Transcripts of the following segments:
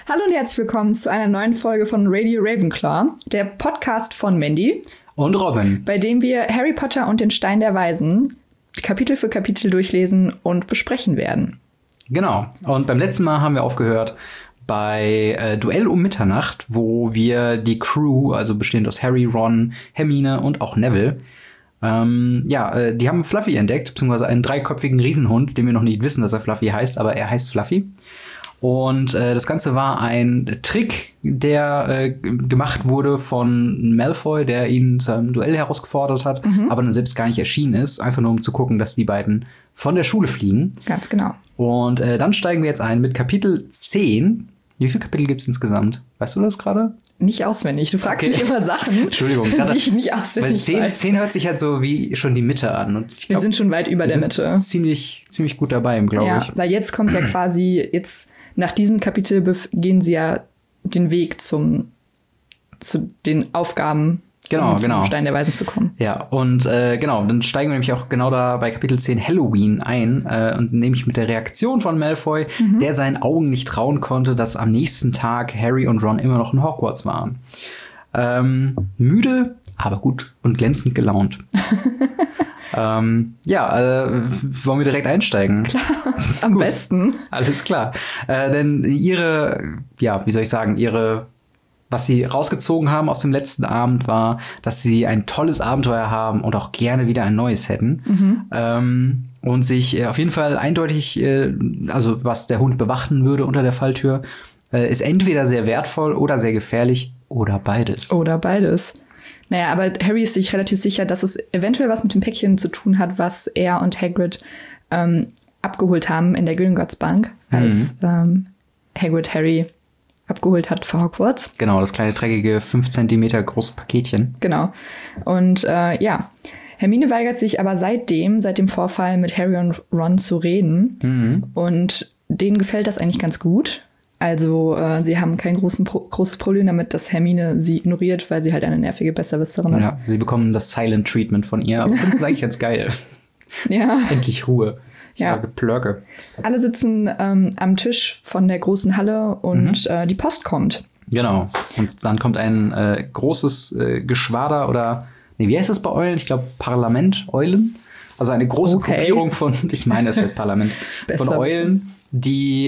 Hallo und herzlich willkommen zu einer neuen Folge von Radio Ravenclaw, der Podcast von Mandy und Robin, bei dem wir Harry Potter und den Stein der Weisen Kapitel für Kapitel durchlesen und besprechen werden. Genau. Und beim letzten Mal haben wir aufgehört bei Duell um Mitternacht, wo wir die Crew, also bestehend aus Harry, Ron, Hermine und auch Neville, die haben Fluffy entdeckt, beziehungsweise einen dreiköpfigen Riesenhund, den wir noch nicht wissen, dass er Fluffy heißt, aber er heißt Fluffy. Und das Ganze war ein Trick, der gemacht wurde von Malfoy, der ihn zum Duell herausgefordert hat, aber dann selbst gar nicht erschienen ist. Einfach nur, um zu gucken, dass die beiden von der Schule fliegen. Ganz genau. Und dann steigen wir jetzt ein mit Kapitel 10. Wie viele Kapitel gibt es insgesamt? Weißt du das gerade? Nicht auswendig. Du fragst mich immer Sachen, Entschuldigung, die ich nicht auswendig weiß. 10 hört sich halt so wie schon die Mitte an. Und ich glaub, wir sind schon weit über der Mitte. Ziemlich gut dabei, glaube ich. Ja, weil jetzt kommt ja quasi, nach diesem Kapitel gehen sie ja den Weg zu den Aufgaben, um zum Stein der Weisen zu kommen. Ja, und dann steigen wir nämlich auch genau da bei Kapitel 10 Halloween ein und nämlich mit der Reaktion von Malfoy, der seinen Augen nicht trauen konnte, dass am nächsten Tag Harry und Ron immer noch in Hogwarts waren. Müde, aber gut und glänzend gelaunt. Wollen wir direkt einsteigen? Klar, am besten. Alles klar. Denn was sie rausgezogen haben aus dem letzten Abend war, dass sie ein tolles Abenteuer haben und auch gerne wieder ein neues hätten. Und sich auf jeden Fall eindeutig, was der Hund bewachen würde unter der Falltür, ist entweder sehr wertvoll oder sehr gefährlich oder beides. Oder beides. Naja, aber Harry ist sich relativ sicher, dass es eventuell was mit dem Päckchen zu tun hat, was er und Hagrid abgeholt haben in der Gringotts Bank, als Hagrid Harry abgeholt hat für Hogwarts. Genau, das kleine, dreckige, 5 Zentimeter große Paketchen. Genau. Und Hermine weigert sich aber seit dem Vorfall mit Harry und Ron zu reden. Und denen gefällt das eigentlich ganz gut. Also sie haben kein großes Problem damit, dass Hermine sie ignoriert, weil sie halt eine nervige Besserwisserin ist. Ja, sie bekommen das Silent Treatment von ihr, aber ich finde es eigentlich ganz geil. Ja. Endlich Ruhe. Plörke. Alle sitzen am Tisch von der großen Halle und die Post kommt. Genau. Und dann kommt ein großes Geschwader oder, wie heißt das bei Eulen? Ich glaube Parlament-Eulen. Also eine große Gruppierung von, ich meine, es heißt Parlament, von Eulen. Die,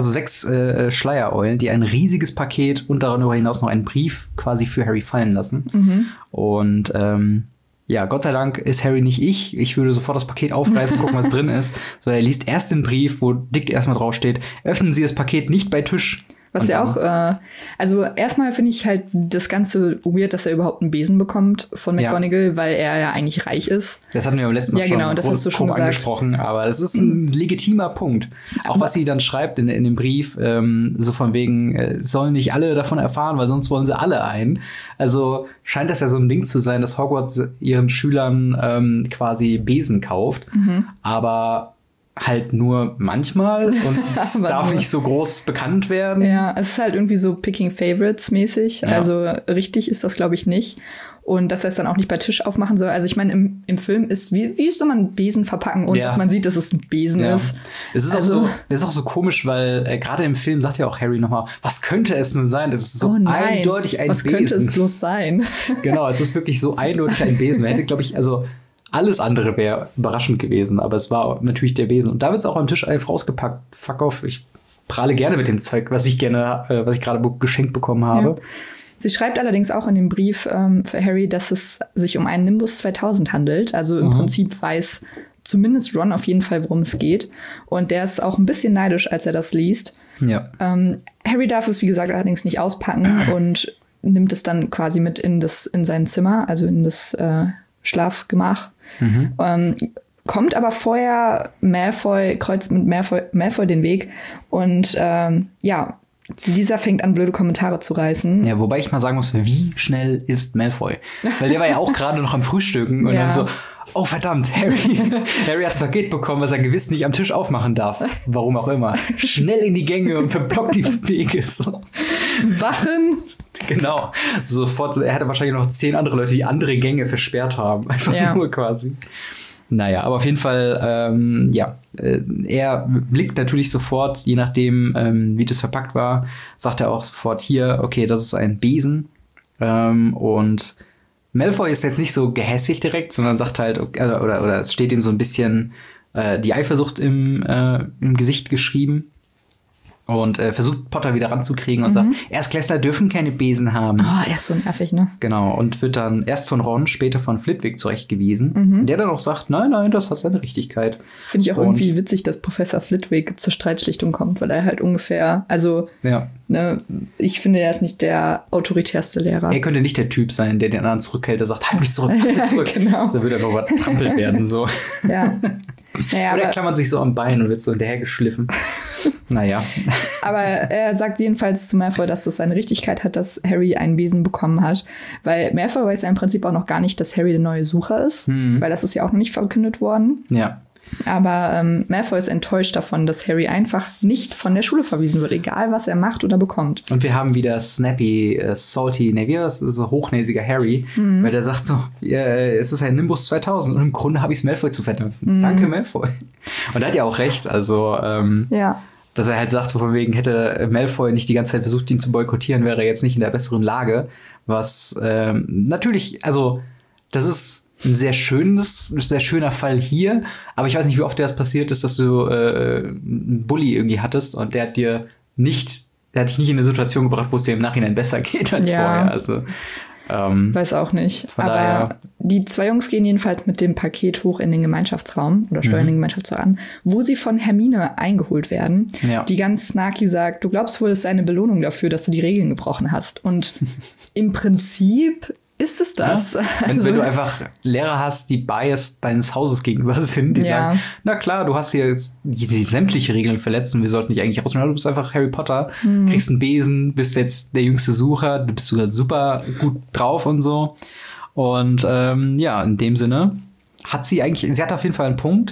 6 Schleiereulen, die ein riesiges Paket und darüber hinaus noch einen Brief quasi für Harry fallen lassen. Und Gott sei Dank ist Harry nicht ich. Ich würde sofort das Paket aufreißen, gucken, was drin ist. So, er liest erst den Brief, wo dick erstmal drauf steht: Öffnen Sie das Paket nicht bei Tisch. Was ja auch, erstmal finde ich halt das Ganze weird, dass er überhaupt einen Besen bekommt von McGonagall, weil er ja eigentlich reich ist. Das hatten wir beim letzten Mal schon angesprochen, aber es ist ein legitimer Punkt. Auch was sie dann schreibt in dem Brief, so von wegen, sollen nicht alle davon erfahren, weil sonst wollen sie alle ein. Also scheint das ja so ein Ding zu sein, dass Hogwarts ihren Schülern quasi Besen kauft, aber halt nur manchmal und es darf nicht so groß bekannt werden. Ja, es ist halt irgendwie so Picking Favorites mäßig. Ja. Also richtig ist das, glaube ich, nicht. Und dass er es dann auch nicht bei Tisch aufmachen soll. Also ich meine, im Film ist, wie soll man einen Besen verpacken, ohne dass man sieht, dass es ein Besen ist? Es ist das ist auch so komisch, weil gerade im Film sagt ja auch Harry nochmal, was könnte es nun sein? Das ist so eindeutig ein Besen. Was könnte es bloß sein? Genau, es ist wirklich so eindeutig ein Besen. Man hätte, glaube ich, alles andere wäre überraschend gewesen, aber es war natürlich der Besen. Und da wird es auch am Tisch einfach rausgepackt. Fuck off, ich prahle gerne mit dem Zeug, was ich gerade geschenkt bekommen habe. Ja. Sie schreibt allerdings auch in dem Brief für Harry, dass es sich um einen Nimbus 2000 handelt. Also im Prinzip weiß zumindest Ron auf jeden Fall, worum es geht. Und der ist auch ein bisschen neidisch, als er das liest. Ja. Harry darf es, wie gesagt, allerdings nicht auspacken und nimmt es dann quasi mit in sein Zimmer, also in das Schlafgemach. Kommt aber vorher kreuzt mit Malfoy den Weg und dieser fängt an, blöde Kommentare zu reißen. Ja, wobei ich mal sagen muss, wie schnell ist Malfoy? Weil der war ja auch gerade noch am Frühstücken und dann so, oh verdammt, Harry hat ein Paket bekommen, was er gewiss nicht am Tisch aufmachen darf. Warum auch immer. Schnell in die Gänge und verblockt die Wege. So. Wachen! Genau. Sofort, er hatte wahrscheinlich noch 10 andere Leute, die andere Gänge versperrt haben. Einfach nur quasi. Naja, aber auf jeden Fall, er blickt natürlich sofort, je nachdem, wie das verpackt war, sagt er auch sofort hier, okay, das ist ein Besen. Und Malfoy ist jetzt nicht so gehässig direkt, sondern sagt halt, okay, oder es steht ihm so ein bisschen die Eifersucht im Gesicht geschrieben. Und versucht Potter wieder ranzukriegen und sagt, Erstklässler dürfen keine Besen haben. Oh, er ist so nervig, ne? Genau, und wird dann erst von Ron, später von Flitwick zurechtgewiesen. Der dann auch sagt, nein, das hat seine Richtigkeit. Finde ich auch irgendwie witzig, dass Professor Flitwick zur Streitschlichtung kommt, weil er halt ungefähr, ne, ich finde, er ist nicht der autoritärste Lehrer. Er könnte nicht der Typ sein, der den anderen zurückhält, der sagt, halt mich zurück, halt mich zurück. Genau. So wird er noch übertrampelt werden, so. Ja. Naja, oder er klammert sich so am Bein und wird so hinterhergeschliffen. Naja. Aber er sagt jedenfalls zu Malfoy, dass das seine Richtigkeit hat, dass Harry einen Besen bekommen hat. Weil Malfoy weiß ja im Prinzip auch noch gar nicht, dass Harry der neue Sucher ist. Weil das ist ja auch noch nicht verkündet worden. Ja. Aber Malfoy ist enttäuscht davon, dass Harry einfach nicht von der Schule verwiesen wird, egal was er macht oder bekommt. Und wir haben wieder Snappy, Salty, so hochnäsiger Harry, weil der sagt so, es ist ein Nimbus 2000 und im Grunde habe ich es Malfoy zu verdanken. Danke, Malfoy. Und er hat ja auch recht, also dass er halt sagt, von wegen hätte Malfoy nicht die ganze Zeit versucht, ihn zu boykottieren, wäre er jetzt nicht in der besseren Lage. Was natürlich, also das ist ein sehr schöner Fall hier, aber ich weiß nicht, wie oft das passiert ist, dass du einen Bully irgendwie hattest und der hat dich nicht in eine Situation gebracht, wo es dir im Nachhinein besser geht als vorher. Also weiß auch nicht. Aber die zwei Jungs gehen jedenfalls mit dem Paket hoch in den Gemeinschaftsraum oder steuern den Gemeinschaftsraum an, wo sie von Hermine eingeholt werden, die ganz snarky sagt, du glaubst wohl, es sei eine Belohnung dafür, dass du die Regeln gebrochen hast. Und im Prinzip ist es das. Ja. Wenn du einfach Lehrer hast, die biased deines Hauses gegenüber sind, die sagen, na klar, du hast hier die sämtliche Regeln verletzt und wir sollten dich eigentlich rausnehmen. Du bist einfach Harry Potter, kriegst einen Besen, bist jetzt der jüngste Sucher, du bist sogar super gut drauf und so. Und in dem Sinne sie hat auf jeden Fall einen Punkt,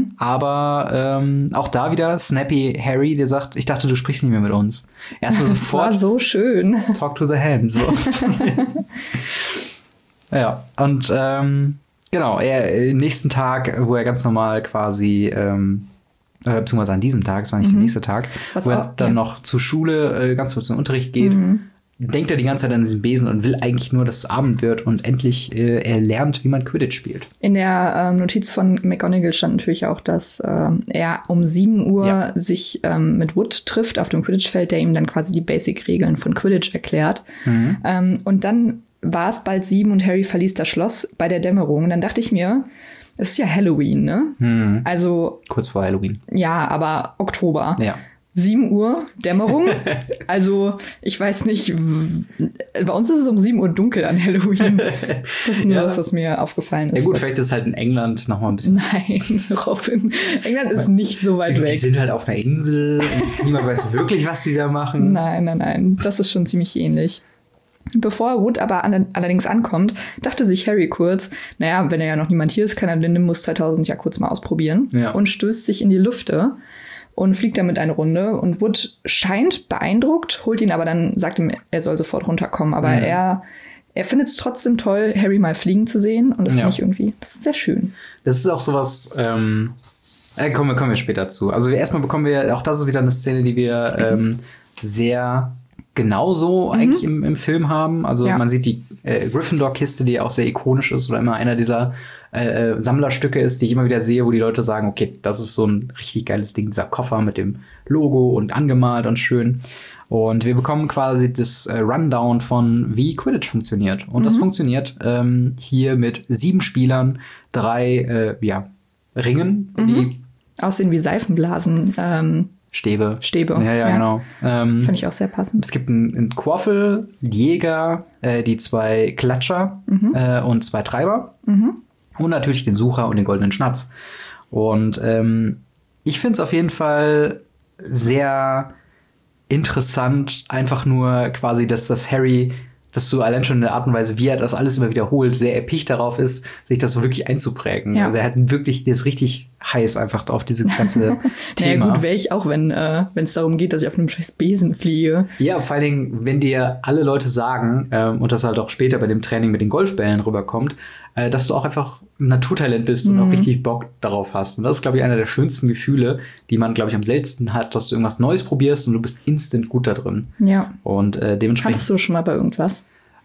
aber auch da wieder Snappy Harry, der sagt, ich dachte, du sprichst nicht mehr mit uns. Erstmal sofort. Das war so schön. Talk to the hand. So. Ja, und genau, nächsten Tag, wo er ganz normal quasi, beziehungsweise an diesem Tag, es war nicht der nächste Tag, wo er dann noch zur Schule ganz kurz in den Unterricht geht, denkt er die ganze Zeit an diesen Besen und will eigentlich nur, dass es Abend wird und endlich er lernt, wie man Quidditch spielt. In der Notiz von McGonagall stand natürlich auch, dass er um 7 Uhr sich mit Wood trifft auf dem Quidditch-Feld, der ihm dann quasi die Basic-Regeln von Quidditch erklärt. Und dann war es bald 7 und Harry verließ das Schloss bei der Dämmerung. Und dann dachte ich mir, es ist ja Halloween, ne? Also kurz vor Halloween. Ja, aber Oktober. Ja. 7 Uhr, Dämmerung. Also, ich weiß nicht, bei uns ist es um 7 Uhr dunkel an Halloween. Das ist nur das, was mir aufgefallen ist. Ja gut, vielleicht ist es halt in England noch mal ein bisschen... Nein, Robin, England ist nicht so weit weg. Die sind halt auf einer Insel und niemand weiß wirklich, was die da machen. Nein, das ist schon ziemlich ähnlich. Bevor Wood aber allerdings ankommt, dachte sich Harry kurz, naja, wenn ja noch niemand hier ist, kann er den Nimbus 2000 ja kurz mal ausprobieren. Und stößt sich in die Lüfte und fliegt damit eine Runde. Und Wood scheint beeindruckt, holt ihn aber dann, sagt ihm, er soll sofort runterkommen. Aber er findet es trotzdem toll, Harry mal fliegen zu sehen. Und das finde ich irgendwie, das ist sehr schön. Das ist auch sowas, kommen wir später zu. Also erstmal bekommen wir, auch das ist wieder eine Szene, die wir sehr genauso eigentlich im Film haben. Also man sieht die Gryffindor-Kiste, die auch sehr ikonisch ist oder immer einer dieser Sammlerstücke ist, die ich immer wieder sehe, wo die Leute sagen, okay, das ist so ein richtig geiles Ding, dieser Koffer mit dem Logo und angemalt und schön. Und wir bekommen quasi das Rundown von, wie Quidditch funktioniert. Und das funktioniert hier mit 7 Spielern, 3 Ringen, die aussehen wie Seifenblasen. Stäbe. Ja. Genau. Finde ich auch sehr passend. Es gibt einen Quaffel, Jäger, die 2 Klatscher und 2 Treiber. Und natürlich den Sucher und den goldenen Schnatz. Und ich finde es auf jeden Fall sehr interessant, einfach nur quasi, dass das Harry, dass du allein schon in der Art und Weise, wie er das alles immer wiederholt, sehr erpicht darauf ist, sich das so wirklich einzuprägen. Also er hat wirklich, der ist richtig heiß einfach auf diese ganze Thema. Naja gut, wäre ich auch, wenn es darum geht, dass ich auf einem scheiß Besen fliege. Ja, vor allen Dingen, wenn dir alle Leute sagen, und das halt auch später bei dem Training mit den Golfbällen rüberkommt, dass du auch einfach ein Naturtalent bist und auch richtig Bock darauf hast. Und das ist, glaube ich, einer der schönsten Gefühle, die man, glaube ich, am seltensten hat, dass du irgendwas Neues probierst und du bist instant gut da drin. Ja. Und dementsprechend. Hattest du schon mal bei irgendwas?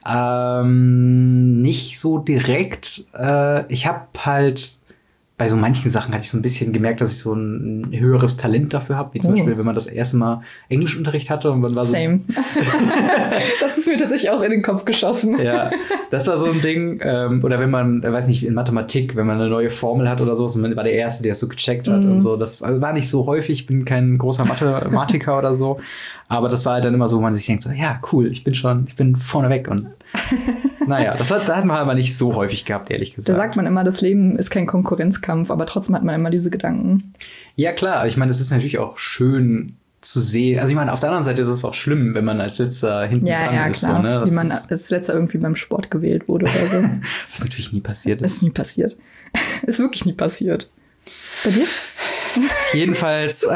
Nicht so direkt. Ich habe halt bei so manchen Sachen hatte ich so ein bisschen gemerkt, dass ich so ein höheres Talent dafür habe. Wie zum Beispiel, wenn man das erste Mal Englischunterricht hatte und man war so. Same. Das ist mir tatsächlich auch in den Kopf geschossen. Ja, das war so ein Ding. Oder wenn man, weiß nicht, in Mathematik, wenn man eine neue Formel hat oder so, und man war der Erste, der es so gecheckt hat und so. Das war nicht so häufig. Ich bin kein großer Mathematiker oder so. Aber das war halt dann immer so, wo man sich denkt, so, ja, cool, ich bin vorne weg. Und naja, da hat man aber nicht so häufig gehabt, ehrlich gesagt. Da sagt man immer, das Leben ist kein Konkurrenzkampf, aber trotzdem hat man immer diese Gedanken. Ja, klar. Ich meine, es ist natürlich auch schön zu sehen. Also ich meine, auf der anderen Seite ist es auch schlimm, wenn man als Letzter hinten dran ist. Klar. So, ne? Wie man als Letzter irgendwie beim Sport gewählt wurde oder so. Was natürlich nie passiert ist. Ist nie passiert. Ist wirklich nie passiert. Ist es bei dir? Jedenfalls.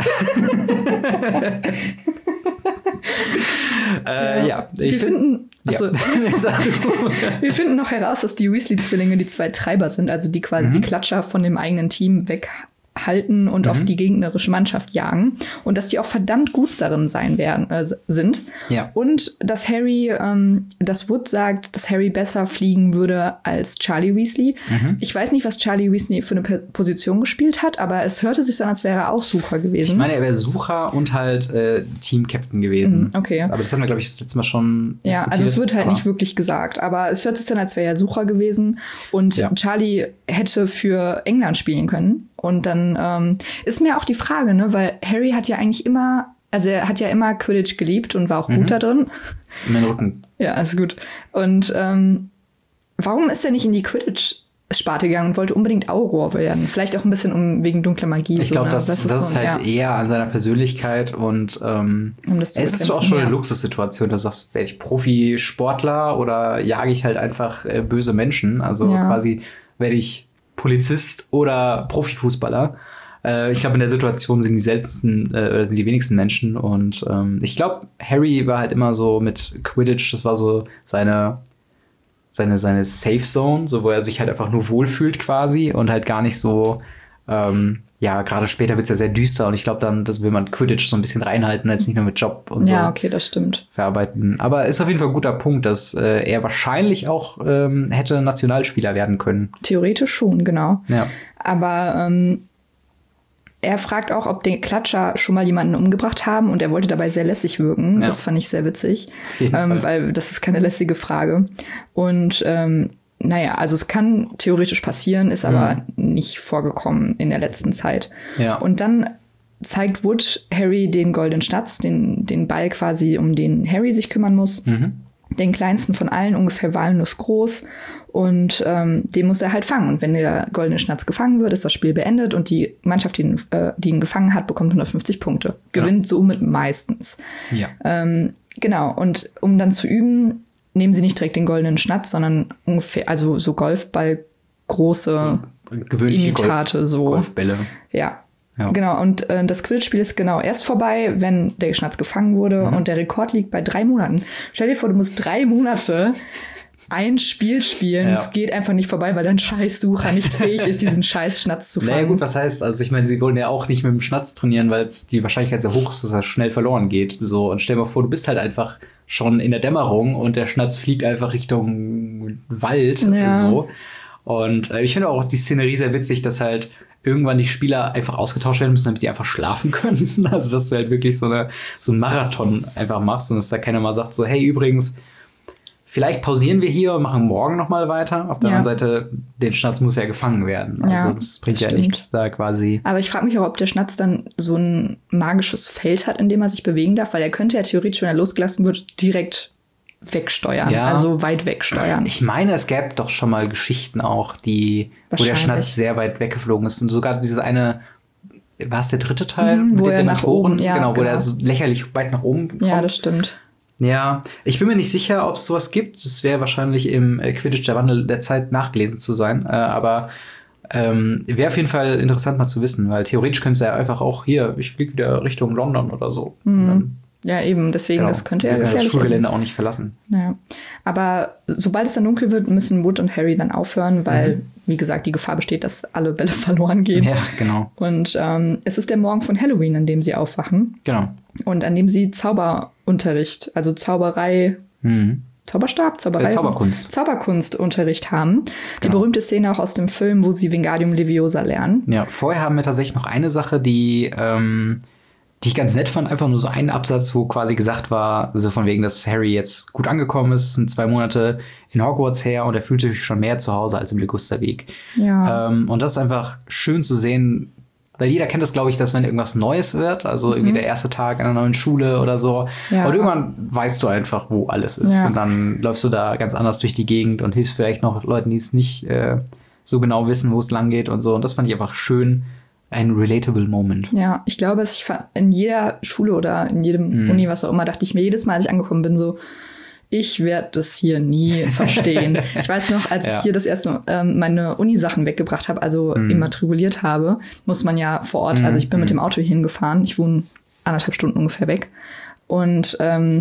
Wir finden noch heraus, dass die Weasley-Zwillinge die zwei Treiber sind, also die quasi die Klatscher von dem eigenen Team weghalten und auf die gegnerische Mannschaft jagen. Und dass die auch verdammt gut darin sind. Ja. Und dass dass Wood sagt, dass Harry besser fliegen würde als Charlie Weasley. Ich weiß nicht, was Charlie Weasley für eine Position gespielt hat, aber es hörte sich so an, als wäre er auch Sucher gewesen. Ich meine, er wäre Sucher und halt Team-Captain gewesen. Okay. Aber das haben wir, glaube ich, das letzte Mal schon diskutiert. Also es wird halt nicht wirklich gesagt, aber es hört sich dann, als wäre er Sucher gewesen. Und Charlie hätte für England spielen können. Und dann ist mir auch die Frage, ne, weil Harry hat ja eigentlich immer, also er hat ja immer Quidditch geliebt und war auch gut da drin. In den Rücken. Ja, alles gut. Und warum ist er nicht in die Quidditch-Sparte gegangen und wollte unbedingt Auror werden? Vielleicht auch ein bisschen wegen dunkler Magie. Ich glaube, das ist halt eher an seiner Persönlichkeit und es ist auch schon eine Luxussituation, dass du sagst, werde ich Profisportler oder jage ich halt einfach böse Menschen? Also quasi werde ich Polizist oder Profifußballer. Ich glaube, in der Situation sind die seltensten oder sind die wenigsten Menschen. Und ich glaube, Harry war halt immer so mit Quidditch, das war so seine Safe Zone, so wo er sich halt einfach nur wohlfühlt quasi und halt gar nicht so, gerade später wird es ja sehr düster und ich glaube dann, das will man Quidditch so ein bisschen reinhalten, als nicht nur mit Job und so. Ja, okay, das stimmt. Verarbeiten. Aber ist auf jeden Fall ein guter Punkt, dass er wahrscheinlich auch hätte Nationalspieler werden können. Theoretisch schon, genau. Ja. Aber er fragt auch, ob die Klatscher schon mal jemanden umgebracht haben und er wollte dabei sehr lässig wirken. Ja. Das fand ich sehr witzig, weil das ist keine lässige Frage. Und also es kann theoretisch passieren, ist aber nicht vorgekommen in der letzten Zeit. Ja. Und dann zeigt Wood Harry den goldenen Schnatz, den Ball quasi, um den Harry sich kümmern muss. Den kleinsten von allen, ungefähr walnuss groß. Und den muss er halt fangen. Und wenn der goldene Schnatz gefangen wird, ist das Spiel beendet. Und die Mannschaft, die ihn gefangen hat, bekommt 150 Punkte. Gewinnt somit meistens. Ja. Genau. Und um dann zu üben, nehmen sie nicht direkt den goldenen Schnatz, sondern ungefähr, also so Golfball, große Imitate. Golfbälle. Ja. Genau, und das Quidditch-Spiel ist genau erst vorbei, wenn der Schnatz gefangen wurde und der Rekord liegt bei 3 Monaten. Stell dir vor, du musst 3 Monate ein Spiel spielen. Es geht einfach nicht vorbei, weil dein Scheißsucher nicht fähig ist, diesen Scheiß-Schnatz zu fangen. Naja gut, was heißt, also ich meine, sie wollen ja auch nicht mit dem Schnatz trainieren, weil die Wahrscheinlichkeit sehr hoch ist, dass er schnell verloren geht. So, und stell dir mal vor, du bist halt einfach schon in der Dämmerung und der Schnatz fliegt einfach Richtung Wald. So. Und ich finde auch die Szenerie sehr witzig, dass halt irgendwann die Spieler einfach ausgetauscht werden müssen, damit die einfach schlafen können. Also, dass du halt wirklich so einen Marathon einfach machst und dass da keiner mal sagt so, hey, übrigens, vielleicht pausieren wir hier und machen morgen noch mal weiter. Auf der anderen Seite, den Schnatz muss ja gefangen werden. Also, das bringt ja nichts da quasi. Aber ich frage mich auch, ob der Schnatz dann so ein magisches Feld hat, in dem er sich bewegen darf, weil er könnte ja theoretisch, wenn er losgelassen wird, direkt wegsteuern, also weit wegsteuern. Ich meine, es gäbe doch schon mal Geschichten auch, wo der Schnatz sehr weit weggeflogen ist. Und sogar dieses eine, war es der dritte Teil? Wo er nach oben, wo er so lächerlich weit nach oben kommt. Ja, das stimmt. Ja, ich bin mir nicht sicher, ob es sowas gibt. Es wäre wahrscheinlich im Quidditch der Wandel der Zeit nachgelesen zu sein. Aber wäre auf jeden Fall interessant mal zu wissen, weil theoretisch könnte es ja einfach auch hier, ich fliege wieder Richtung London oder so. Und dann Ja, eben, deswegen, das könnte ja gefährlich sein. Das Schulgelände auch nicht verlassen. Naja. Aber sobald es dann dunkel wird, müssen Wood und Harry dann aufhören, weil, wie gesagt, die Gefahr besteht, dass alle Bälle verloren gehen. Ja, genau. Und es ist der Morgen von Halloween, an dem sie aufwachen. Genau. Und an dem sie Zauberunterricht, also Zauberei, Zauberstab, Zauberei, Zauberkunstunterricht haben. Die berühmte Szene auch aus dem Film, wo sie Wingardium Leviosa lernen. Ja, vorher haben wir tatsächlich noch eine Sache, die ich ganz nett fand. Einfach nur so einen Absatz, wo quasi gesagt war, so von wegen, dass Harry jetzt gut angekommen ist. Es sind 2 Monate in Hogwarts her und er fühlt sich schon mehr zu Hause als im Ligusterweg. Ja. Und das ist einfach schön zu sehen, weil jeder kennt das, glaube ich, dass wenn irgendwas Neues wird, also irgendwie der erste Tag an einer neuen Schule oder so, und irgendwann weißt du einfach, wo alles ist. Und dann läufst du da ganz anders durch die Gegend und hilfst vielleicht noch Leuten, die es nicht so genau wissen, wo es lang geht und so. Und das fand ich einfach schön, ein relatable Moment. Ja, ich glaube, in jeder Schule oder in jedem Uni, was auch immer, dachte ich mir jedes Mal, als ich angekommen bin, so, ich werde das hier nie verstehen. Ich weiß noch, als ich hier das erste meine Uni-Sachen weggebracht habe, also immatrikuliert habe, muss man ja vor Ort, also ich bin mit dem Auto hier hingefahren, ich wohne 1,5 Stunden ungefähr weg und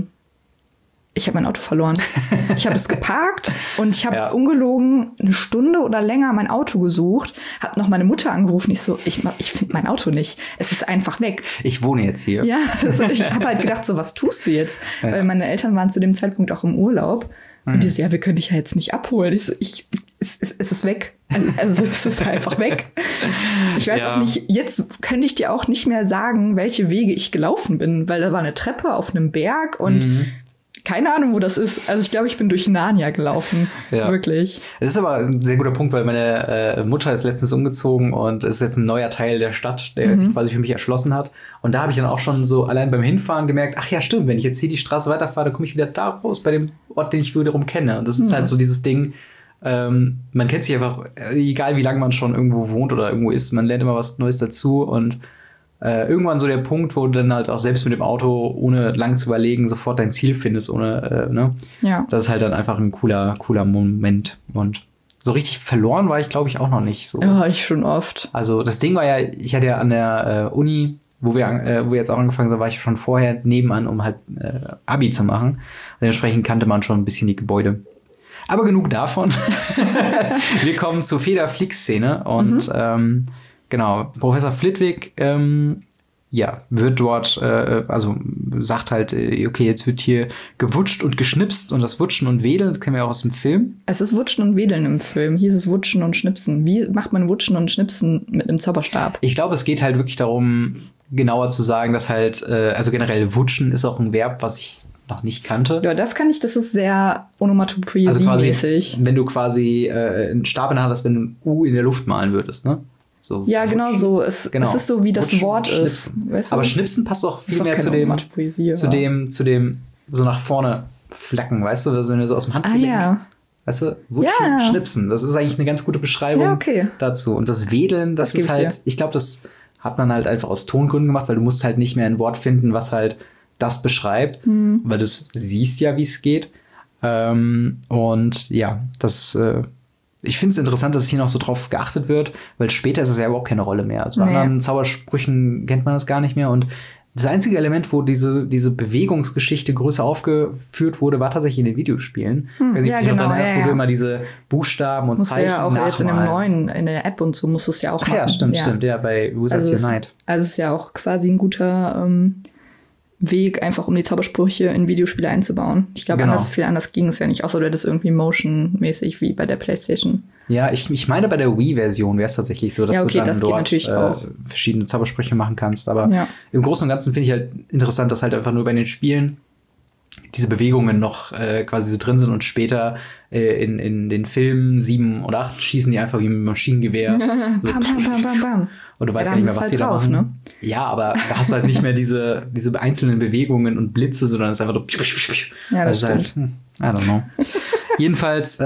ich habe mein Auto verloren. Ich habe es geparkt und ich habe ungelogen 1 Stunde oder länger mein Auto gesucht, habe noch meine Mutter angerufen. Ich so, ich finde mein Auto nicht. Es ist einfach weg. Ich wohne jetzt hier. Ja, ich habe halt gedacht, so, was tust du jetzt? Ja. Weil meine Eltern waren zu dem Zeitpunkt auch im Urlaub. Und die so, ja, wir können dich ja jetzt nicht abholen. Ich so, es ist weg. Also es ist einfach weg. Ich weiß auch nicht, jetzt könnte ich dir auch nicht mehr sagen, welche Wege ich gelaufen bin, weil da war eine Treppe auf einem Berg und keine Ahnung, wo das ist. Also ich glaube, ich bin durch Narnia gelaufen. Ja. Wirklich. Das ist aber ein sehr guter Punkt, weil meine Mutter ist letztens umgezogen und es ist jetzt ein neuer Teil der Stadt, der sich quasi für mich erschlossen hat. Und da habe ich dann auch schon so allein beim Hinfahren gemerkt, ach ja, stimmt, wenn ich jetzt hier die Straße weiterfahre, dann komme ich wieder da raus, bei dem Ort, den ich wiederum kenne. Und das ist halt so dieses Ding, man kennt sich einfach, egal wie lange man schon irgendwo wohnt oder irgendwo ist, man lernt immer was Neues dazu und irgendwann so der Punkt, wo du dann halt auch selbst mit dem Auto, ohne lang zu überlegen, sofort dein Ziel findest, ohne, ne? Ja. Das ist halt dann einfach ein cooler Moment. Und so richtig verloren war ich, glaube ich, auch noch nicht. So. Ja, ich schon oft. Also das Ding war ja, ich hatte ja an der Uni, wo wir jetzt auch angefangen haben, war ich schon vorher nebenan, um halt Abi zu machen. Und dementsprechend kannte man schon ein bisschen die Gebäude. Aber genug davon. Wir kommen zur Feder-Flick-Szene und genau, Professor Flitwick, wird dort, also sagt halt, okay, jetzt wird hier gewutscht und geschnipst und das Wutschen und Wedeln, das kennen wir auch aus dem Film. Es ist Wutschen und Wedeln im Film. Hier ist es Wutschen und Schnipsen. Wie macht man Wutschen und Schnipsen mit einem Zauberstab? Ich glaube, es geht halt wirklich darum, genauer zu sagen, dass halt, also generell Wutschen ist auch ein Verb, was ich noch nicht kannte. Ja, das kann ich, das ist sehr Onomatopoesie-mäßig. Also wenn du quasi einen Stab in der Hand hast, wenn du ein U in der Luft malen würdest, ne? So ja, genau so. Es ist so, wie das Wutschen, Wort ist. Weißt du? Aber Schnipsen passt auch viel mehr zu dem, so nach vorne flacken, weißt du? Also wenn du so aus dem Handgelenk, weißt du, Wutschen, Schnipsen. Das ist eigentlich eine ganz gute Beschreibung dazu. Und das Wedeln, das ist halt, ich glaube, das hat man halt einfach aus Tongründen gemacht, weil du musst halt nicht mehr ein Wort finden, was halt das beschreibt, weil du siehst ja, wie es geht. Und ja, das ich finde es interessant, dass hier noch so drauf geachtet wird, weil später ist es ja überhaupt keine Rolle mehr. Also bei anderen Zaubersprüchen kennt man das gar nicht mehr. Und das einzige Element, wo diese Bewegungsgeschichte größer aufgeführt wurde, war tatsächlich in den Videospielen. Weiß nicht, wo du immer diese Buchstaben und Zeichen ja auch nachmalen. Jetzt in dem neuen, in der App und so musst du es ja auch machen. Ja, stimmt, bei Wizards Unite. Also es ist ja auch quasi ein guter Weg, einfach um die Zaubersprüche in Videospiele einzubauen. Ich glaube, viel anders ging es ja nicht, außer du hättest irgendwie motion-mäßig wie bei der PlayStation. Ja, ich meine, bei der Wii-Version wäre es tatsächlich so, dass du dann dort verschiedene Zaubersprüche machen kannst. Aber im Großen und Ganzen finde ich halt interessant, dass halt einfach nur bei den Spielen diese Bewegungen noch quasi so drin sind und später in den Filmen 7 oder 8 schießen die einfach wie mit einem Maschinengewehr. So, bam, bam, bam, bam. Und du weißt gar nicht mehr, was halt die da machen. Ne? Ja, aber da hast du halt nicht mehr diese einzelnen Bewegungen und Blitze, sondern es ist einfach so. Ja, das stimmt. Halt, I don't know. Jedenfalls,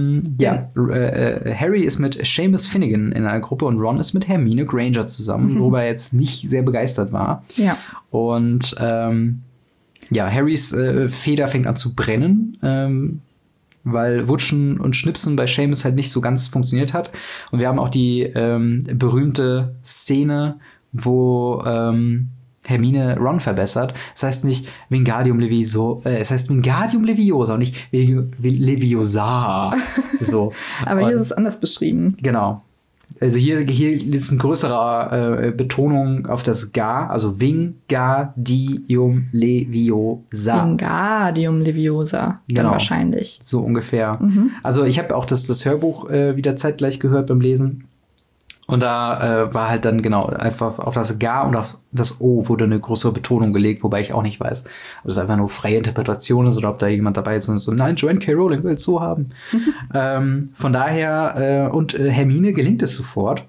Harry ist mit Seamus Finnegan in einer Gruppe und Ron ist mit Hermine Granger zusammen, worüber er jetzt nicht sehr begeistert war. Ja. Und Harrys Feder fängt an zu brennen, weil Wutschen und Schnipsen bei Seamus halt nicht so ganz funktioniert hat. Und wir haben auch die berühmte Szene, wo Hermine Ron verbessert. Das heißt nicht Wingardium Leviosa, es heißt Wingardium Leviosa und nicht Leviosa. So. Aber hier ist es anders beschrieben. Genau. Also hier ist eine größere Betonung auf das Ga, also Wingardium Leviosa. Wingardium Leviosa, dann wahrscheinlich. So ungefähr. Also ich habe auch das Hörbuch wieder zeitgleich gehört beim Lesen. Und da war halt dann genau einfach auf das Ga und auf das O wurde eine größere Betonung gelegt, wobei ich auch nicht weiß, ob das einfach nur freie Interpretation ist oder ob da jemand dabei ist und so, nein, Joanne K. Rowling will es so haben. Von daher, und Hermine gelingt es sofort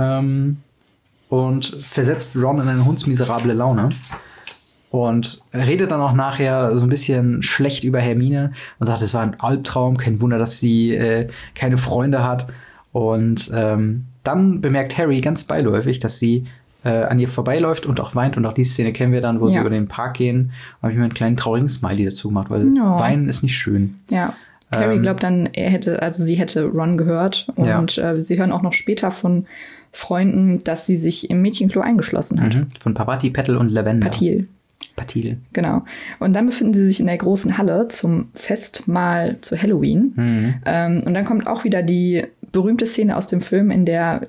und versetzt Ron in eine hundsmiserable Laune. Und redet dann auch nachher so ein bisschen schlecht über Hermine und sagt, es war ein Albtraum, kein Wunder, dass sie keine Freunde hat. Und dann bemerkt Harry ganz beiläufig, dass sie an ihr vorbeiläuft und auch weint. Und auch die Szene kennen wir dann, wo sie über den Park gehen. Da habe ich mir einen kleinen traurigen Smiley dazu gemacht, weil Weinen ist nicht schön. Ja. Harry glaubt dann, sie hätte Ron gehört. Und sie hören auch noch später von Freunden, dass sie sich im Mädchenklo eingeschlossen hat. Von Parvati, Petal und Lavender. Patil. Genau. Und dann befinden sie sich in der großen Halle zum Festmahl zu Halloween. Und dann kommt auch wieder die berühmte Szene aus dem Film, in der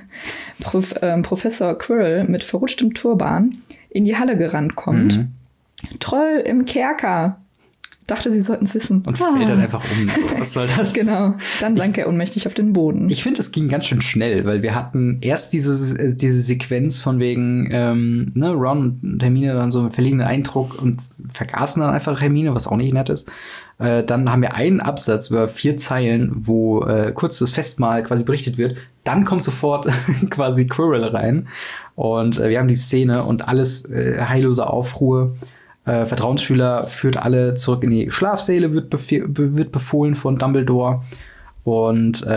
Professor Quirrell mit verrutschtem Turban in die Halle gerannt kommt. Troll im Kerker. Dachte, sie sollten es wissen. Und fällt dann einfach um. Was soll das? Genau. Dann sank er ohnmächtig auf den Boden. Ich finde, es ging ganz schön schnell, weil wir hatten erst diese Sequenz von wegen Ron und Hermine dann so einen verliegenden Eindruck und vergaßen dann einfach Hermine, was auch nicht nett ist. Dann haben wir einen Absatz über 4 Zeilen, wo kurz das Festmahl quasi berichtet wird. Dann kommt sofort quasi Quirrell rein. Und wir haben die Szene und alles heillose Aufruhr. Vertrauensschüler führt alle zurück in die Schlafsäle, wird befohlen von Dumbledore. Und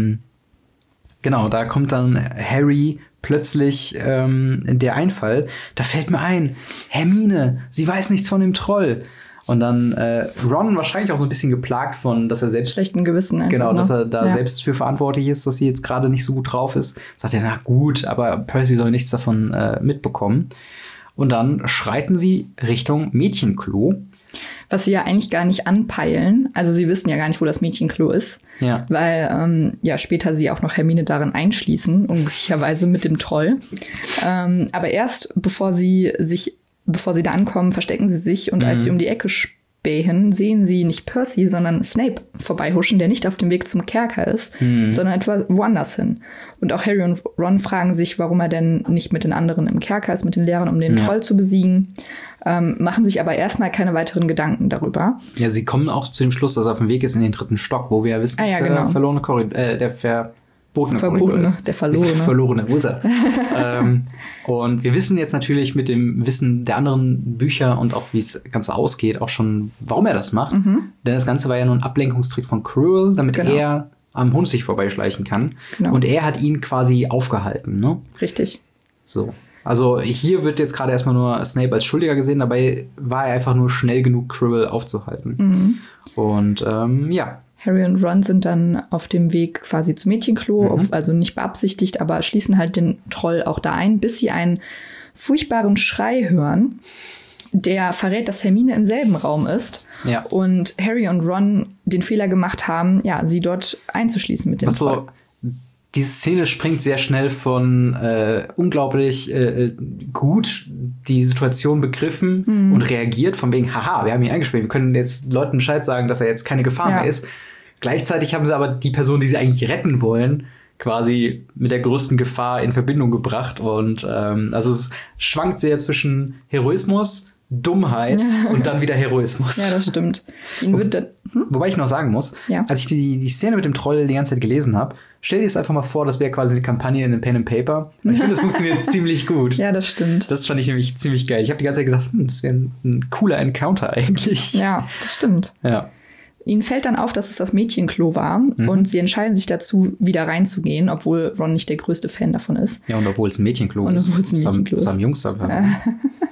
genau, da kommt dann Harry plötzlich der Einfall. Da fällt mir ein, Hermine, sie weiß nichts von dem Troll. Und dann Ron wahrscheinlich auch so ein bisschen geplagt von, dass er selbst schlechten Gewissen einfach, genau, dass er da selbst für verantwortlich ist, dass sie jetzt gerade nicht so gut drauf ist. Sagt er, na gut, aber Percy soll nichts davon mitbekommen. Und dann schreiten sie Richtung Mädchenklo. Was sie ja eigentlich gar nicht anpeilen. Also sie wissen ja gar nicht, wo das Mädchenklo ist. Ja. Weil später sie auch noch Hermine darin einschließen, unglücklicherweise mit dem Troll. Aber erst bevor sie da ankommen, verstecken sie sich. Und als sie um die Ecke spähen, sehen sie nicht Percy, sondern Snape vorbeihuschen, der nicht auf dem Weg zum Kerker ist, sondern etwas woanders hin. Und auch Harry und Ron fragen sich, warum er denn nicht mit den anderen im Kerker ist, mit den Lehrern, um den Troll zu besiegen. Machen sich aber erstmal keine weiteren Gedanken darüber. Ja, sie kommen auch zu dem Schluss, dass er auf dem Weg ist in den 3. Stock, wo wir ja wissen, dass der verlorene Korridor, der verlorene Wizard. Und wir wissen jetzt natürlich mit dem Wissen der anderen Bücher und auch wie es Ganze ausgeht, auch schon, warum er das macht. Denn das Ganze war ja nur ein Ablenkungstrick von Quirrell, damit er am Hund sich vorbeischleichen kann. Genau. Und er hat ihn quasi aufgehalten, ne? Richtig. So. Also hier wird jetzt gerade erstmal nur Snape als Schuldiger gesehen, dabei war er einfach nur schnell genug, Quirrell aufzuhalten. Und Harry und Ron sind dann auf dem Weg quasi zum Mädchenklo, also nicht beabsichtigt, aber schließen halt den Troll auch da ein, bis sie einen furchtbaren Schrei hören, der verrät, dass Hermine im selben Raum ist und Harry und Ron den Fehler gemacht haben, sie dort einzuschließen mit dem Troll. Diese Szene springt sehr schnell von unglaublich gut die Situation begriffen und reagiert, von wegen, haha, wir haben ihn eingesperrt, wir können jetzt Leuten Bescheid sagen, dass er jetzt keine Gefahr mehr ist. Gleichzeitig haben sie aber die Person, die sie eigentlich retten wollen, quasi mit der größten Gefahr in Verbindung gebracht. Und also es schwankt sehr zwischen Heroismus, Dummheit und dann wieder Heroismus. Ja, das stimmt. Wobei ich noch sagen muss, als ich die Szene mit dem Troll die ganze Zeit gelesen habe, stell dir es einfach mal vor, das wäre quasi eine Kampagne in einem Pen and Paper. Und ich finde, das funktioniert ziemlich gut. Ja, das stimmt. Das fand ich nämlich ziemlich geil. Ich habe die ganze Zeit gedacht, das wäre ein cooler Encounter eigentlich. Ja, das stimmt. Ja. Ihnen fällt dann auf, dass es das Mädchenklo war und sie entscheiden sich dazu, wieder reinzugehen, obwohl Ron nicht der größte Fan davon ist. Ja, und obwohl es ein Mädchenklo ist. Und obwohl es ein Mädchenklo ist. Das haben Jungs einfach.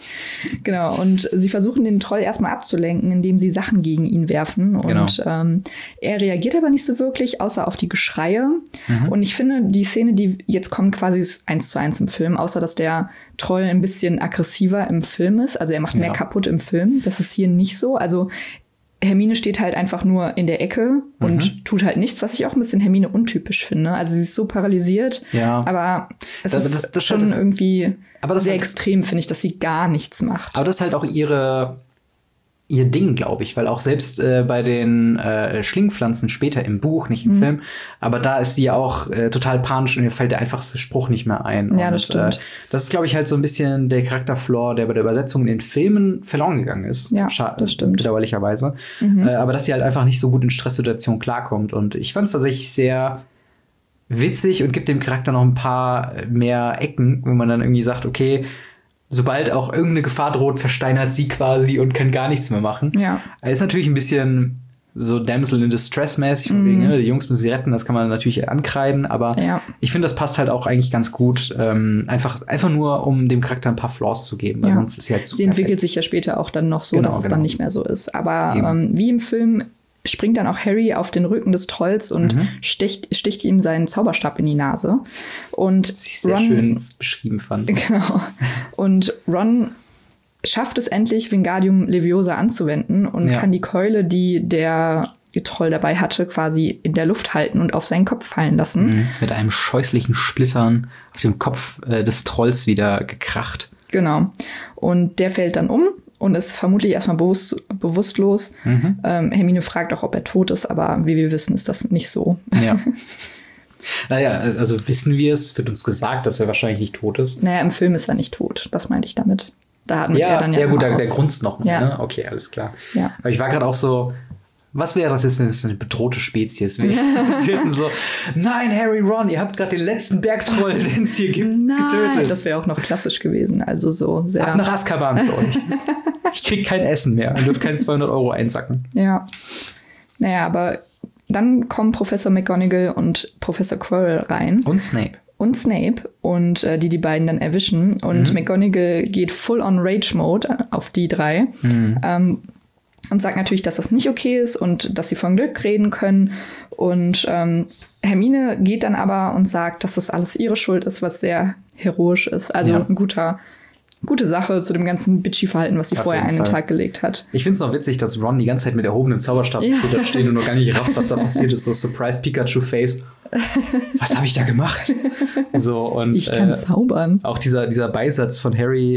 Genau, und sie versuchen den Troll erstmal abzulenken, indem sie Sachen gegen ihn werfen. Und er reagiert aber nicht so wirklich, außer auf die Geschreie. Und ich finde, die Szene, die jetzt kommt, quasi ist 1:1 im Film, außer dass der Troll ein bisschen aggressiver im Film ist. Also er macht mehr kaputt im Film. Das ist hier nicht so. Also Hermine steht halt einfach nur in der Ecke und tut halt nichts, was ich auch ein bisschen Hermine untypisch finde. Also sie ist so paralysiert, aber es ist schon irgendwie sehr extrem, finde ich, dass sie gar nichts macht. Aber das ist halt auch ihr Ding, glaube ich, weil auch selbst bei den Schlingpflanzen später im Buch, nicht im Film, aber da ist die ja auch total panisch und ihr fällt der einfachste Spruch nicht mehr ein. Ja, das stimmt. Das ist, glaube ich, halt so ein bisschen der Charakterflaw, der bei der Übersetzung in den Filmen verloren gegangen ist. Ja, das stimmt. Bedauerlicherweise. Aber dass sie halt einfach nicht so gut in Stresssituationen klarkommt. Und ich fand es tatsächlich sehr witzig und gibt dem Charakter noch ein paar mehr Ecken, wenn man dann irgendwie sagt, okay, sobald auch irgendeine Gefahr droht, versteinert sie quasi und kann gar nichts mehr machen. Ja. Ist natürlich ein bisschen so Damsel in Distress-mäßig, von wegen, die Jungs müssen sie retten, das kann man natürlich ankreiden, aber ich finde, das passt halt auch eigentlich ganz gut, einfach nur, um dem Charakter ein paar Flaws zu geben, weil sonst ist sie halt zu Sie entwickelt sich ja später auch dann noch so, dass es dann nicht mehr so ist. Aber wie im Film springt dann auch Harry auf den Rücken des Trolls und sticht ihm seinen Zauberstab in die Nase. Und was ich sehr schön beschrieben fand. Genau. Und Ron schafft es endlich, Wingardium Leviosa anzuwenden und kann die Keule, die der Troll dabei hatte, quasi in der Luft halten und auf seinen Kopf fallen lassen. Mit einem scheußlichen Splittern auf dem Kopf des Trolls wieder gekracht. Genau. Und der fällt dann um und ist vermutlich erstmal bewusstlos. Hermine fragt auch, ob er tot ist, aber wie wir wissen, ist das nicht so. Ja. Naja, also wissen wir es, wird uns gesagt, dass er wahrscheinlich nicht tot ist. Naja, im Film ist er nicht tot, das meinte ich damit. Da hatten wir dann gut, der grunzt noch. Ne? Okay, alles klar. Ja. Aber ich war gerade auch so, was wäre das jetzt, wenn es eine bedrohte Spezies wäre? Sie hätten so, nein, Harry, Ron, ihr habt gerade den letzten Bergtroll, den es hier gibt, getötet. Das wäre auch noch klassisch gewesen. Also so sehr. Ab nach Azkaban mit euch. Ich krieg kein Essen mehr und dürft keine 200 € einsacken. Ja. Naja, aber dann kommen Professor McGonagall und Professor Quirrell rein. Und Snape. Und die beiden dann erwischen. Und McGonagall geht full on Rage-Mode auf die drei. Und sagt natürlich, dass das nicht okay ist und dass sie von Glück reden können. Und Hermine geht dann aber und sagt, dass das alles ihre Schuld ist, was sehr heroisch ist. Also eine gute Sache zu dem ganzen Bitchy-Verhalten, was sie vorher an den Tag gelegt hat. Ich finde es noch witzig, dass Ron die ganze Zeit mit erhobenem Zauberstab da steht und noch gar nicht rafft, was da passiert ist. So Surprise Pikachu-Face. Was habe ich da gemacht? So, und, ich kann zaubern. Auch dieser Beisatz von Harry,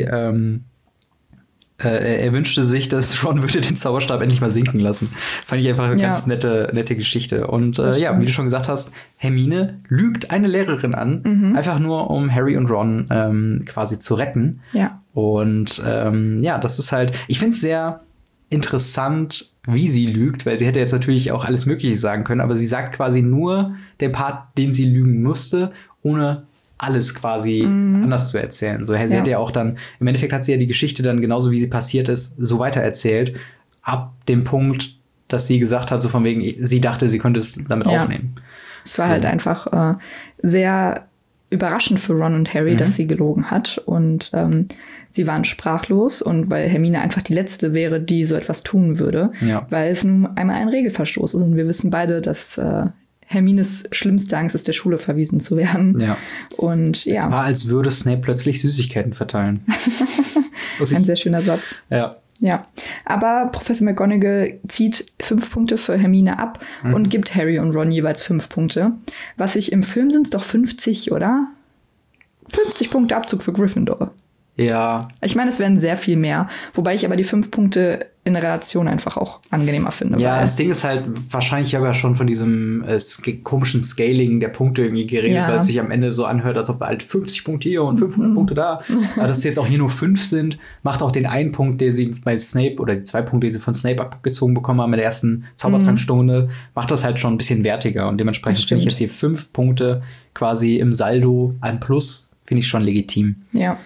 er wünschte sich, dass Ron würde den Zauberstab endlich mal sinken lassen. Fand ich einfach eine ganz nette Geschichte. Und wie du schon gesagt hast, Hermine lügt eine Lehrerin an, einfach nur, um Harry und Ron quasi zu retten. Ja. Und das ist halt, ich finde es sehr interessant, wie sie lügt, weil sie hätte jetzt natürlich auch alles Mögliche sagen können, aber sie sagt quasi nur den Part, den sie lügen musste, ohne alles quasi anders zu erzählen. So, sie hat ja auch dann, im Endeffekt hat sie ja die Geschichte dann genauso wie sie passiert ist, so weiter erzählt, ab dem Punkt, dass sie gesagt hat, so von wegen, sie dachte, sie könnte es damit aufnehmen. Es war halt einfach sehr überraschend für Ron und Harry, dass sie gelogen hat und sie waren sprachlos und weil Hermine einfach die Letzte wäre, die so etwas tun würde, weil es nun einmal ein Regelverstoß ist und wir wissen beide, dass Hermines schlimmste Angst ist, der Schule verwiesen zu werden. Ja. Und es war, als würde Snape plötzlich Süßigkeiten verteilen. Ein sehr schöner Satz. Ja. Aber Professor McGonagall zieht 5 Punkte für Hermine ab und gibt Harry und Ron jeweils 5 Punkte. Was ich im Film sind es doch 50, oder? 50 Punkte Abzug für Gryffindor. Ja. Ich meine, es wären sehr viel mehr. Wobei ich aber die 5 Punkte in Relation einfach auch angenehmer finde. Ja, das Ding ist halt, wahrscheinlich habe ich ja schon von diesem komischen Scaling der Punkte irgendwie geredet, weil es sich am Ende so anhört, als ob halt 50 Punkte hier und 500 Punkte da. Aber dass es jetzt auch hier nur 5 sind, macht auch den einen Punkt, der sie bei Snape, oder die 2 Punkte, die sie von Snape abgezogen bekommen haben in der ersten Zaubertrankstunde, macht das halt schon ein bisschen wertiger. Und dementsprechend finde ich jetzt hier 5 Punkte quasi im Saldo ein Plus, finde ich schon legitim. Ja.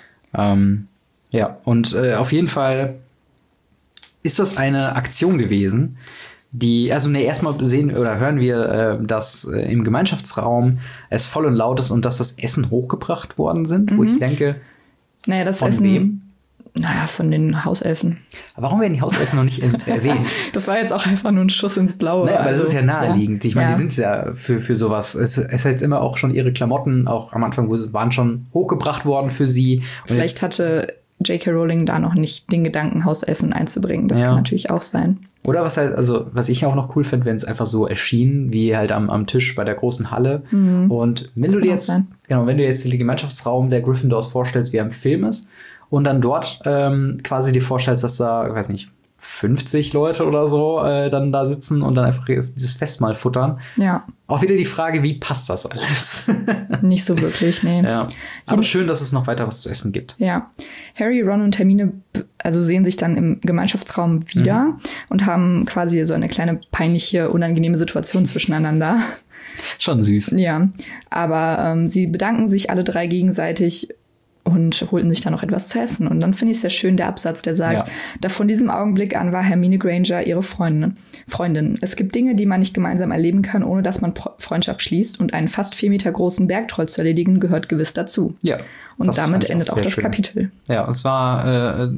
Und auf jeden Fall ist das eine Aktion gewesen, die, erstmal sehen oder hören wir, dass im Gemeinschaftsraum es voll und laut ist und dass das Essen hochgebracht worden sind, wo ich denke, das von Essen, wem? Naja, von den Hauselfen. Aber warum werden die Hauselfen noch nicht erwähnt? Das war jetzt auch einfach nur ein Schuss ins Blaue. Naja, aber das ist ja naheliegend. Ich meine, Ja. die sind ja für sowas. Es heißt immer auch schon, ihre Klamotten, auch am Anfang waren schon hochgebracht worden für sie. Und Vielleicht jetzt, hatte J.K. Rowling da noch nicht den Gedanken, Hauselfen einzubringen. Das kann natürlich auch sein. oder was ich auch noch cool finde, wenn es einfach so erschien, wie halt am Tisch bei der großen Halle. Und wenn du dir jetzt, wenn du jetzt den Gemeinschaftsraum der Gryffindors vorstellst, wie er im Film ist, und dann dort quasi dir vorstellst, dass da, ich weiß nicht, 50 Leute oder so dann da sitzen und dann einfach dieses Festmahl futtern. Ja. Auch wieder die Frage, wie passt das alles? Nicht so wirklich, nee. Ja. Aber schön, dass es noch weiter was zu essen gibt. Ja. Harry, Ron und Hermine sehen sich dann im Gemeinschaftsraum wieder und haben quasi so eine kleine peinliche, unangenehme Situation zwischeneinander. Schon süß. Ja, aber sie bedanken sich alle drei gegenseitig und holten sich dann noch etwas zu essen. Und dann finde ich es sehr schön, der Absatz, der sagt, da von diesem Augenblick an war Hermine Granger ihre Freundin. Es gibt Dinge, die man nicht gemeinsam erleben kann, ohne dass man Freundschaft schließt. Und einen fast 4 Meter großen Bergtroll zu erledigen, gehört gewiss dazu. Ja. Und damit endet auch das Kapitel. Ja, es war,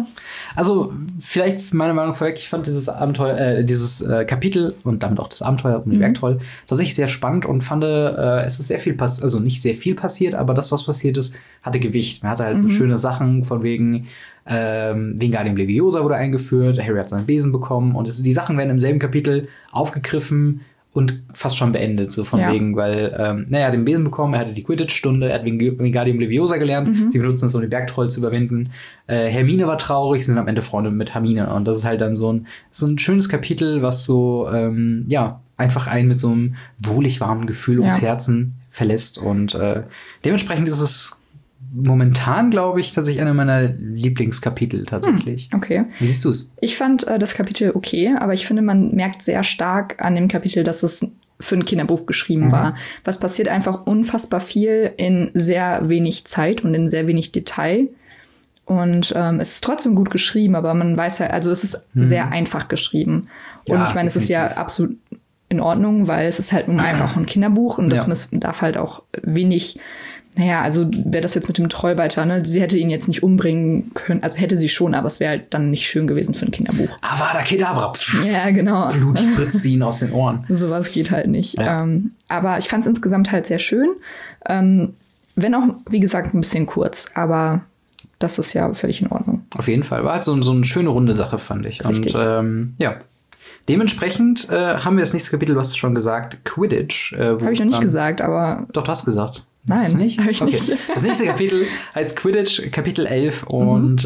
also vielleicht meine Meinung vorweg, ich fand dieses Abenteuer, Kapitel und damit auch das Abenteuer um den Bergtroll tatsächlich sehr spannend und fand, es ist sehr viel passiert, also nicht sehr viel passiert, aber das, was passiert ist, hatte Gewicht. Man hatte halt so schöne Sachen von wegen Wingardium Leviosa wurde eingeführt, Harry hat seinen Besen bekommen und die Sachen werden im selben Kapitel aufgegriffen und fast schon beendet, so von wegen, weil, er hat den Besen bekommen, er hatte die Quidditch-Stunde, er hat Wingardium Leviosa gelernt, sie benutzen es, um den Bergtroll zu überwinden. Hermine war traurig, sie sind am Ende Freunde mit Hermine und das ist halt dann so ein schönes Kapitel, was so, einfach einen mit so einem wohlig warmen Gefühl ums Herzen verlässt und dementsprechend ist es momentan, glaube ich, tatsächlich einer meiner Lieblingskapitel tatsächlich. Okay. Wie siehst du es? Ich fand das Kapitel okay, aber ich finde, man merkt sehr stark an dem Kapitel, dass es für ein Kinderbuch geschrieben war. Was passiert einfach unfassbar viel in sehr wenig Zeit und in sehr wenig Detail. Und es ist trotzdem gut geschrieben, aber man weiß ja, also es ist sehr einfach geschrieben. Und Ja, ich meine, es ist ja absolut in Ordnung, weil es ist halt nun einfach ein Kinderbuch und das darf halt auch wenig. Naja, also wäre das jetzt mit dem Trollbiter, ne? Sie hätte ihn jetzt nicht umbringen können. Also hätte sie schon, aber es wäre halt dann nicht schön gewesen für ein Kinderbuch. Avada Kedavra. Ja, genau. Blut spritzt ihnen aus den Ohren. Sowas geht halt nicht. Ja. Aber ich fand es insgesamt halt sehr schön. Wenn auch, wie gesagt, ein bisschen kurz. Aber das ist ja völlig in Ordnung. Auf jeden Fall. War halt so eine schöne runde Sache, fand ich. Richtig. Und dementsprechend haben wir das nächste Kapitel, du hast es schon gesagt, Quidditch. Habe ich noch nicht gesagt, aber... Doch, du hast gesagt. Nein, hast du nicht? Habe ich nicht. Das nächste Kapitel heißt Quidditch, Kapitel 11. Und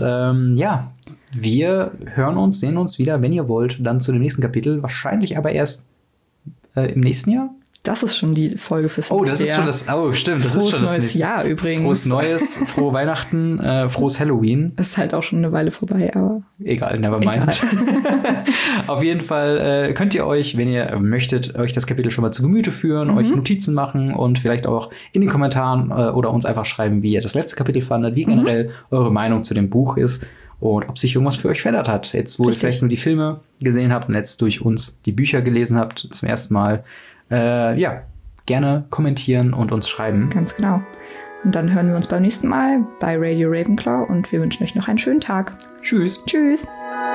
wir sehen uns wieder, wenn ihr wollt, dann zu dem nächsten Kapitel. Wahrscheinlich aber erst im nächsten Jahr. Das ist schon die Folge fürs nächste Jahr. Oh, das ist schon das. Oh, stimmt. Das ist schon das nächste Jahr übrigens. Frohes Neues, frohe Weihnachten, frohes Halloween. Ist halt auch schon eine Weile vorbei, aber. Egal, never mind. Auf jeden Fall könnt ihr euch, wenn ihr möchtet, euch das Kapitel schon mal zu Gemüte führen, euch Notizen machen und vielleicht auch in den Kommentaren oder uns einfach schreiben, wie ihr das letzte Kapitel fandet, wie generell eure Meinung zu dem Buch ist und ob sich irgendwas für euch verändert hat. Jetzt, wo ihr vielleicht nur die Filme gesehen habt und jetzt durch uns die Bücher gelesen habt zum ersten Mal. Gerne kommentieren und uns schreiben. Ganz genau. Und dann hören wir uns beim nächsten Mal bei Radio Ravenclaw und wir wünschen euch noch einen schönen Tag. Tschüss. Tschüss.